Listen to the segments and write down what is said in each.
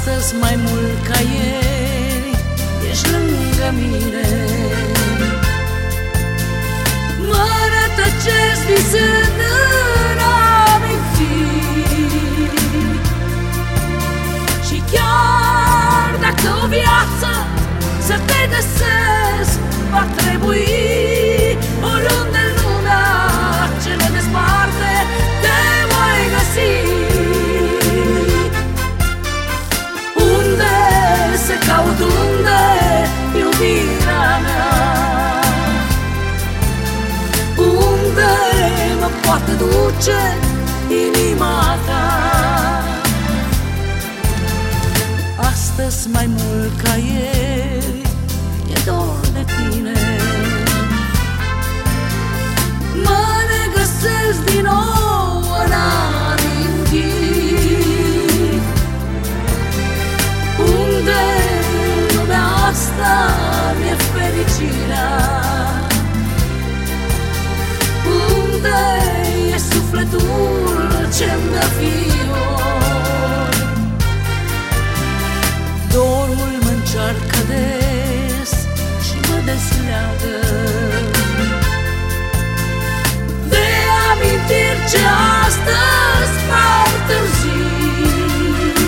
Astăzi mai mult ca ieri ești lângă mine. Mă rătăcesc visând în amintiri, și chiar dacă o viață să te găsesc va trebui, oriunde în lumea ce ne desparte te voi găsi. Unde se caut, unde iubirea mea? Unde mă poate duce inima ta? Astăzi mai mult ca ieri e dor de tine. Mă regăsesc din nou în amintiri, unde lumea asta mi-e fericirea, unde e sufletul ce-mi dă fior. Dorul mă încearcă des și mă desleagă de amintiri ce astăzi m-au târzit.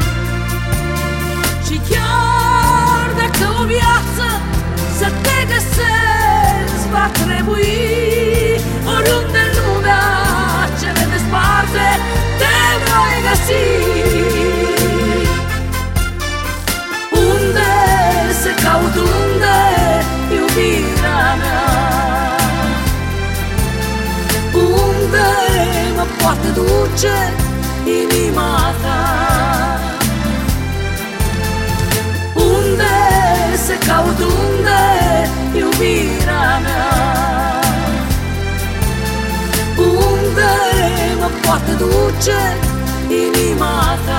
Și chiar dacă o viață să te găsesc va trebui, oriunde în lumea ce ne desparte te voi găsi. Unde se caut, unde iubirea mea? Unde mă poate duce inima ta? Unde se caut, unde iubirea mea? Unde mă poate duce inima ta?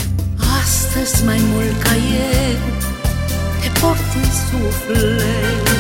Astăzi mai mult ca ieri te port în suflet.